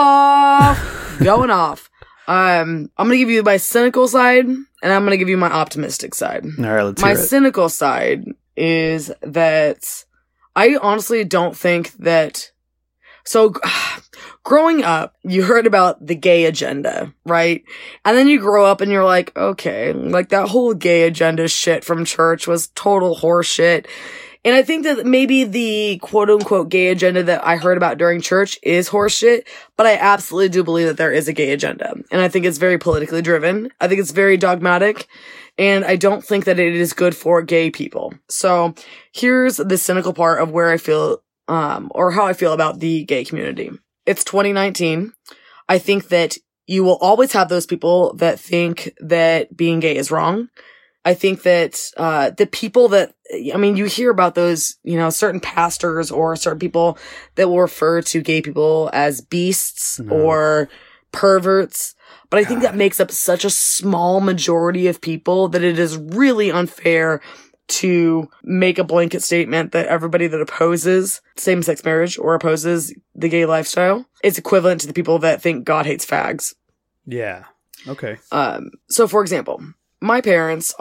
D: off. Going off. I'm gonna give you my cynical side, and I'm gonna give you my optimistic side.
E: All right, let's
D: hear
E: it.
D: My cynical side is that I honestly don't think that... So, growing up, you heard about the gay agenda, right? And then you grow up and you're like, okay, like that whole gay agenda shit from church was total horseshit. And I think that maybe the quote-unquote gay agenda that I heard about during church is horseshit, but I absolutely do believe that there is a gay agenda. And I think it's very politically driven. I think it's very dogmatic. And I don't think that it is good for gay people. So here's the cynical part of where I feel, or how I feel about the gay community. It's 2019. I think that you will always have those people that think that being gay is wrong. I think that, the people that, I mean, you hear about those, certain pastors or certain people that will refer to gay people as beasts or perverts. But I think that makes up such a small majority of people that it is really unfair to make a blanket statement that everybody that opposes same-sex marriage or opposes the gay lifestyle is equivalent to the people that think God hates fags.
E: Yeah. Okay.
D: So for example, my parents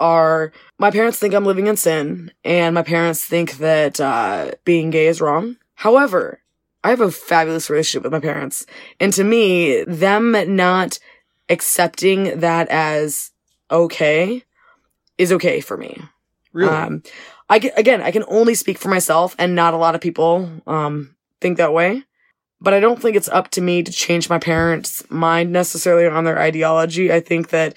D: think I'm living in sin, and my parents think that being gay is wrong. However, I have a fabulous relationship with my parents, and to me, them not accepting that as okay is okay for me.
E: Really?
D: I can only speak for myself, and not a lot of people think that way. But I don't think it's up to me to change my parents' mind necessarily on their ideology. I think that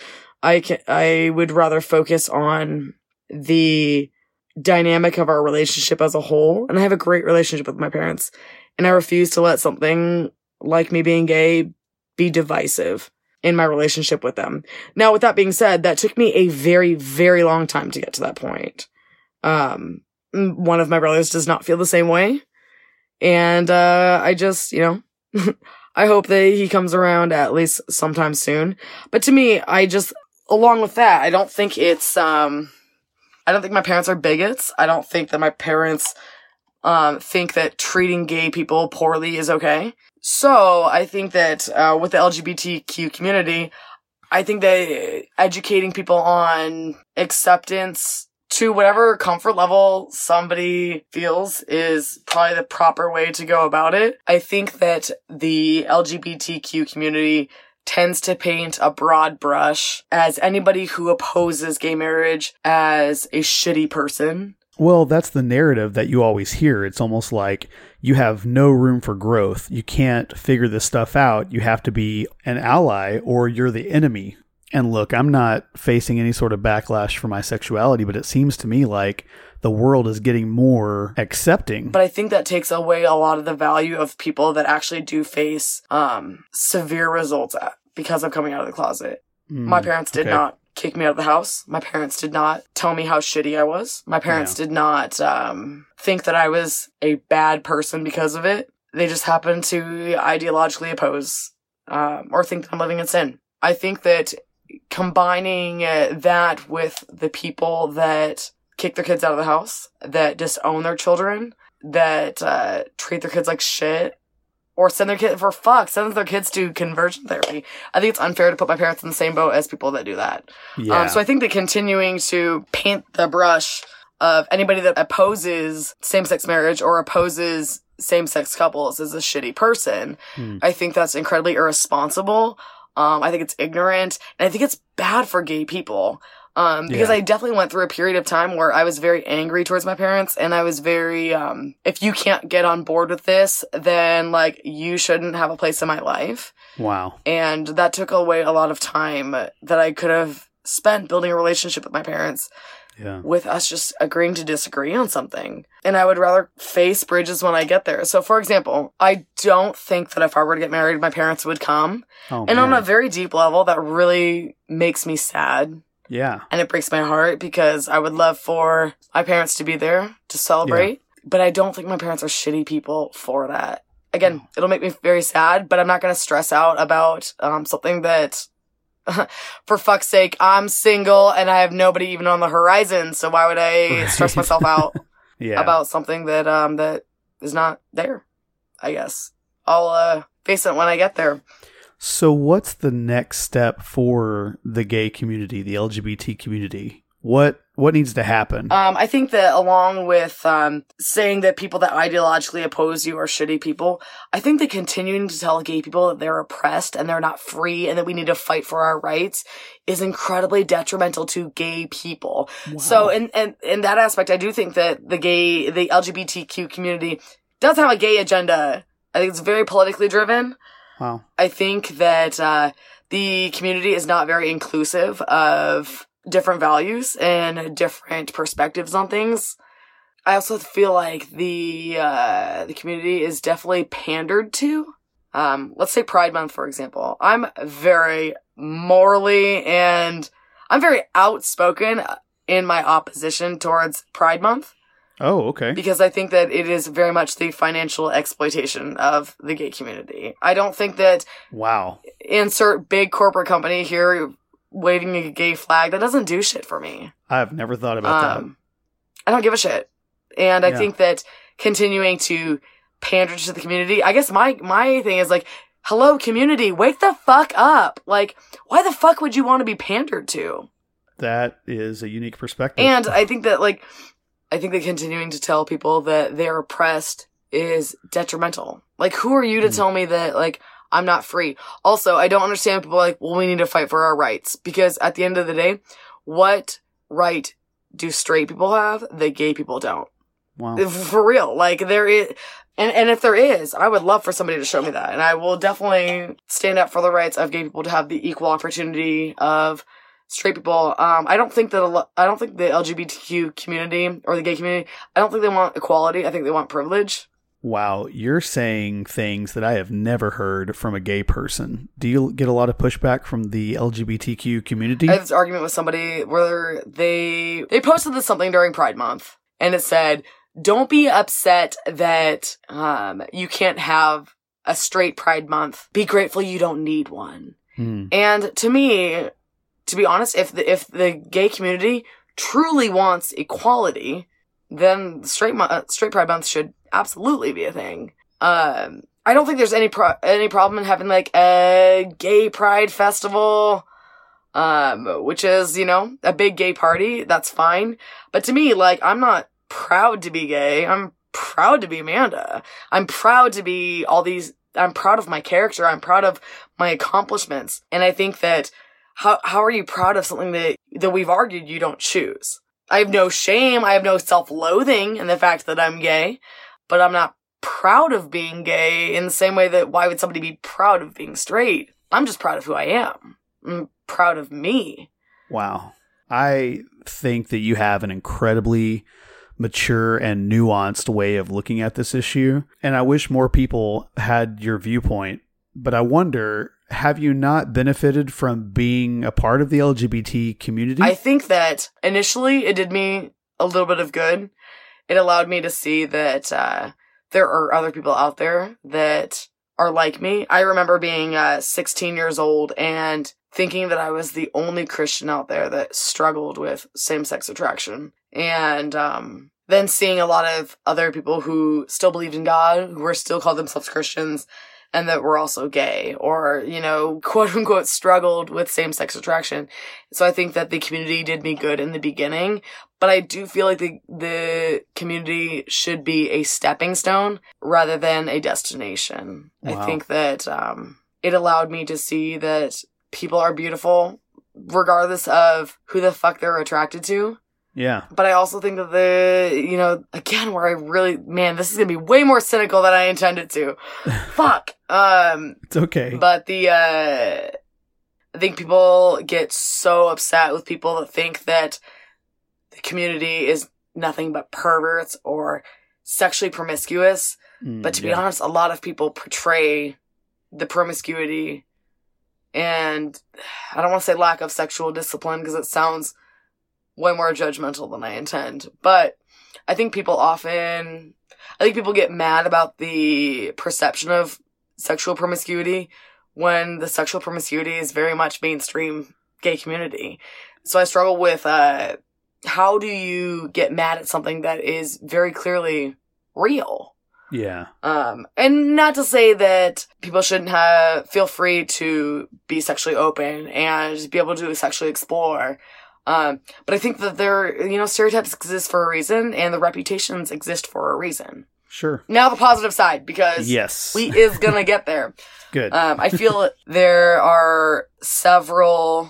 D: I would rather focus on the dynamic of our relationship as a whole. And I have a great relationship with my parents. And I refuse to let something like me being gay be divisive in my relationship with them. Now, with that being said, that took me a very, very long time to get to that point. One of my brothers does not feel the same way. And I just, I hope that he comes around at least sometime soon. But to me, along with that, I don't think it's, I don't think my parents are bigots. I don't think that my parents, think that treating gay people poorly is okay. So I think that, with the LGBTQ community, I think that educating people on acceptance to whatever comfort level somebody feels is probably the proper way to go about it. I think that the LGBTQ community tends to paint a broad brush as anybody who opposes gay marriage as a shitty person.
E: Well, that's the narrative that you always hear. It's almost like you have no room for growth. You can't figure this stuff out. You have to be an ally or you're the enemy. And look, I'm not facing any sort of backlash for my sexuality, but it seems to me like the world is getting more accepting.
D: But I think that takes away a lot of the value of people that actually do face severe results because of coming out of the closet. My parents did not kick me out of the house. My parents did not tell me how shitty I was. My parents did not think that I was a bad person because of it. They just happened to ideologically oppose or think that I'm living in sin. I think that combining that with the people that kick their kids out of the house, that disown their children, that treat their kids like shit, or send their kids to conversion therapy. I think it's unfair to put my parents in the same boat as people that do that.
E: Yeah.
D: So I think that continuing to paint the brush of anybody that opposes same-sex marriage or opposes same-sex couples as a shitty person, I think that's incredibly irresponsible. I think it's ignorant, and I think it's bad for gay people. Because I definitely went through a period of time where I was very angry towards my parents, and I was very, if you can't get on board with this, then, like, you shouldn't have a place in my life.
E: Wow.
D: And that took away a lot of time that I could have spent building a relationship with my parents.
E: Yeah.
D: With us just agreeing to disagree on something. And I would rather face bridges when I get there. So, for example, I don't think that if I were to get married, my parents would come.
E: Oh,
D: and
E: man.
D: on a very deep level, that really makes me sad.
E: Yeah.
D: And it breaks my heart because I would love for my parents to be there to celebrate. Yeah. But I don't think my parents are shitty people for that. Again, it'll make me very sad, but I'm not going to stress out about something that, for fuck's sake, I'm single and I have nobody even on the horizon. So why would I stress myself out about something that that is not there? I guess I'll face it when I get there.
E: So what's the next step for the gay community, the LGBT community? What needs to happen?
D: I think that along with saying that people that ideologically oppose you are shitty people, I think that continuing to tell gay people that they're oppressed and they're not free and that we need to fight for our rights is incredibly detrimental to gay people. Wow. So in that aspect, I do think that the LGBTQ community does have a gay agenda. I think it's very politically driven.
E: Wow.
D: I think that the community is not very inclusive of different values and different perspectives on things. I also feel like the community is definitely pandered to. Let's say Pride Month, for example. I'm very morally and I'm very outspoken in my opposition towards Pride Month.
E: Oh, okay.
D: Because I think that it is very much the financial exploitation of the gay community. I don't think that...
E: Wow.
D: Insert big corporate company here waving a gay flag. That doesn't do shit for me.
E: I've never thought about that.
D: I don't give a shit. And I think that continuing to pander to the community... I guess my thing is like, hello, community, wake the fuck up. Like, why the fuck would you want to be pandered to?
E: That is a unique perspective.
D: And I think that, like... I think that continuing to tell people that they're oppressed is detrimental. Like, who are you to tell me that, like, I'm not free? Also, I don't understand people like, well, we need to fight for our rights. Because at the end of the day, what right do straight people have that gay people don't?
E: Wow.
D: For real. Like, there is... And if there is, I would love for somebody to show me that. And I will definitely stand up for the rights of gay people to have the equal opportunity of... straight people. I don't think the LGBTQ community or the gay community, I don't think they want equality. I think they want privilege.
E: Wow, you're saying things that I have never heard from a gay person. Do you get a lot of pushback from the LGBTQ community?
D: I had this argument with somebody where they posted this something during Pride Month, and it said, "Don't be upset that you can't have a straight Pride Month. Be grateful you don't need one." And to me, to be honest, if the gay community truly wants equality, then straight Pride Month should absolutely be a thing. I don't think there's any problem in having like a gay pride festival, which is, you know, a big gay party. That's fine. But to me, like, I'm not proud to be gay. I'm proud to be Amanda. I'm proud to be all these. I'm proud of my character. I'm proud of my accomplishments. And I think that How are you proud of something that we've argued you don't choose? I have no shame. I have no self-loathing in the fact that I'm gay, but I'm not proud of being gay in the same way that why would somebody be proud of being straight? I'm just proud of who I am. I'm proud of me.
E: Wow. I think that you have an incredibly mature and nuanced way of looking at this issue, and I wish more people had your viewpoint. But I wonder, have you not benefited from being a part of the LGBT community?
D: I think that initially it did me a little bit of good. It allowed me to see that there are other people out there that are like me. I remember being 16 years old and thinking that I was the only Christian out there that struggled with same-sex attraction. And then seeing a lot of other people who still believed in God, who were still called themselves Christians, and that were also gay or, you know, quote unquote struggled with same-sex attraction. So I think that the community did me good in the beginning, but I do feel like the community should be a stepping stone rather than a destination. Wow. I think that it allowed me to see that people are beautiful regardless of who the fuck they're attracted to.
E: Yeah.
D: But I also think that you know, again, where I really, man, this is going to be way more cynical than I intended to. Fuck.
E: It's okay.
D: But I think people get so upset with people that think that the community is nothing but perverts or sexually promiscuous. But to be honest, a lot of people portray the promiscuity and I don't want to say lack of sexual discipline because it sounds way more judgmental than I intend. But I think people get mad about the perception of sexual promiscuity when the sexual promiscuity is very much mainstream gay community. So I struggle with how do you get mad at something that is very clearly real?
E: Yeah.
D: And not to say that people shouldn't feel free to be sexually open and be able to sexually explore. But I think that stereotypes exist for a reason and the reputations exist for a reason.
E: Sure.
D: Now the positive side, because we is gonna get there.
E: Good.
D: I feel there are several,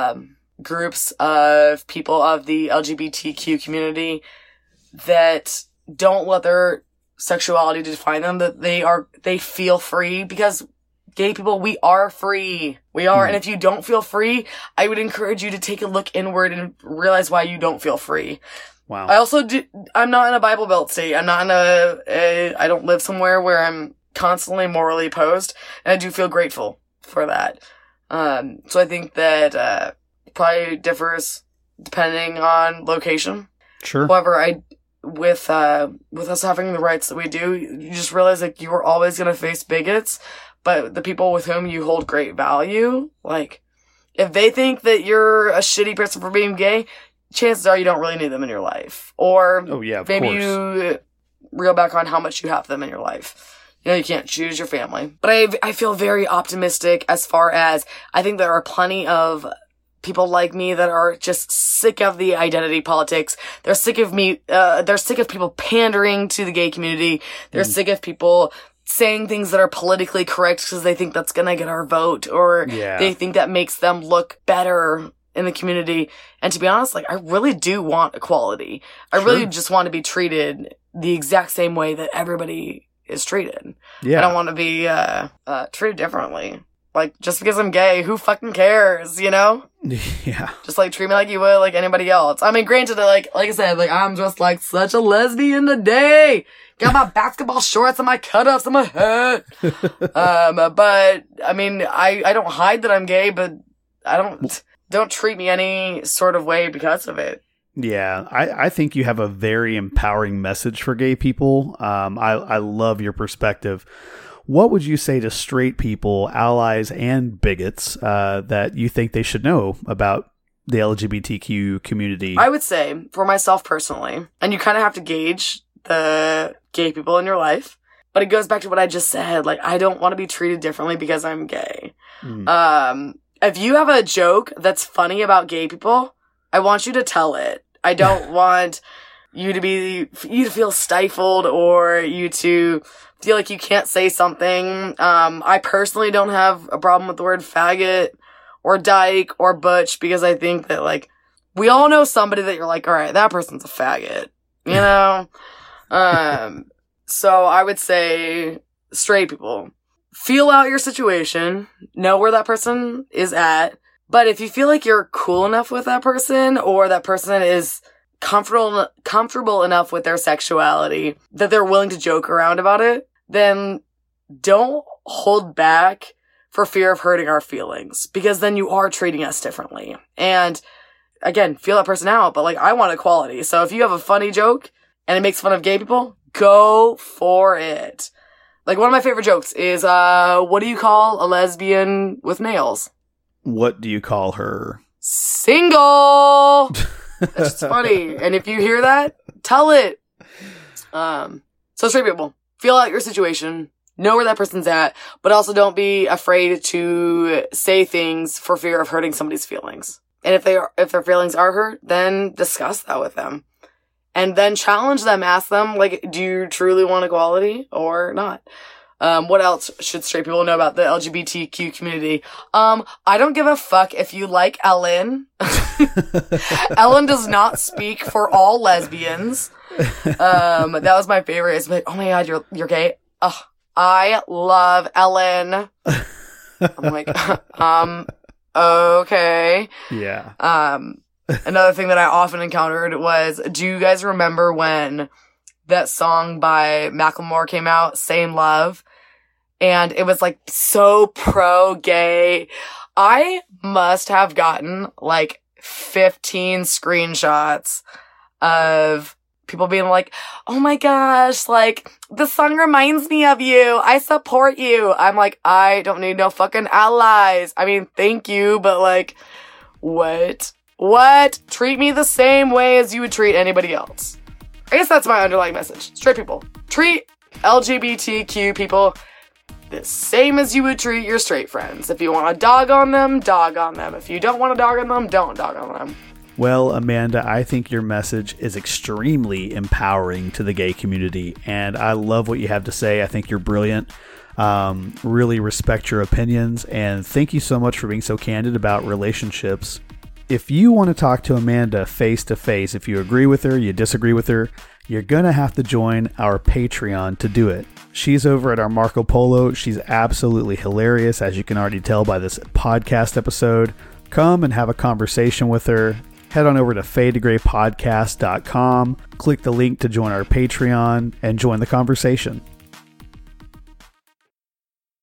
D: groups of people of the LGBTQ community that don't let their sexuality define them, that they feel free because gay people, we are free. We are. And if you don't feel free, I would encourage you to take a look inward and realize why you don't feel free.
E: Wow.
D: I also I'm not in a Bible Belt state. I'm not in I don't live somewhere where I'm constantly morally opposed. And I do feel grateful for that. So I think that, probably differs depending on location.
E: Sure.
D: However, with us having the rights that we do, you just realize like you are always going to face bigots. But the people with whom you hold great value, like, if they think that you're a shitty person for being gay, chances are you don't really need them in your life. Or maybe you reel back on how much you have them in your life. You know, you can't choose your family. But I feel very optimistic as far as I think there are plenty of people like me that are just sick of the identity politics. They're sick of me. They're sick of people pandering to the gay community. They're sick of people saying things that are politically correct because they think that's going to get our vote or they think that makes them look better in the community. And to be honest, like, I really do want equality. I really just want to be treated the exact same way that everybody is treated. Yeah. I don't want to be treated differently. Like, just because I'm gay, who fucking cares, you know?
E: Yeah.
D: Just, like, treat me like you would, like, anybody else. I mean, granted, like I said, like, I'm just, like, such a lesbian today. Got my basketball shorts and my cut-ups and my hat. But, I mean, I don't hide that I'm gay, but don't treat me any sort of way because of it.
E: Yeah, I think you have a very empowering message for gay people. I love your perspective. What would you say to straight people, allies, and bigots that you think they should know about the LGBTQ community?
D: I would say, for myself personally, and you kind of have to gauge the gay people in your life, but it goes back to what I just said. Like, I don't want to be treated differently because I'm gay. If you have a joke that's funny about gay people, I want you to tell it. I don't want you to feel stifled or you to feel like you can't say something. I personally don't have a problem with the word faggot or dyke or butch because I think that, like, we all know somebody that you're like, all right, that person's a faggot, you know? So I would say straight people, feel out your situation, know where that person is at. But if you feel like you're cool enough with that person, or that person is comfortable enough with their sexuality that they're willing to joke around about it, then don't hold back for fear of hurting our feelings, because then you are treating us differently. And again, feel that person out, but like, I want equality. So if you have a funny joke and it makes fun of gay people, go for it. Like, one of my favorite jokes is, what do you call a lesbian with nails?
E: What do you call her?
D: Single! It's just funny. And if you hear that, tell it. So straight people, feel out your situation, know where that person's at, but also don't be afraid to say things for fear of hurting somebody's feelings. And if their feelings are hurt, then discuss that with them. And then challenge them, ask them, like, do you truly want equality or not? What else should straight people know about the LGBTQ community? I don't give a fuck if you like Ellen. Ellen does not speak for all lesbians. That was my favorite. It's like, oh my God, you're gay? Ugh, I love Ellen. I'm like, okay.
E: Yeah.
D: Another thing that I often encountered was, do you guys remember when that song by Macklemore came out, Same Love? And it was like so pro-gay. I must have gotten like 15 screenshots of people being like, oh my gosh, like, the song reminds me of you. I support you. I'm like, I don't need no fucking allies. I mean, thank you, but like, what? What? Treat me the same way as you would treat anybody else. I guess that's my underlying message. Straight people, treat LGBTQ people the same as you would treat your straight friends. If you want to dog on them, dog on them. If you don't want to dog on them, don't dog on them.
E: Well, Amanda, I think your message is extremely empowering to the gay community, and I love what you have to say. I think you're brilliant. Really respect your opinions, and thank you so much for being so candid about relationships. If you want to talk to Amanda face to face, if you agree with her, you disagree with her, you're going to have to join our Patreon to do it. She's over at our Marco Polo. She's absolutely hilarious, as you can already tell by this podcast episode. Come and have a conversation with her. Head on over to fadedegraypodcast.com, click the link to join our Patreon, and join the conversation.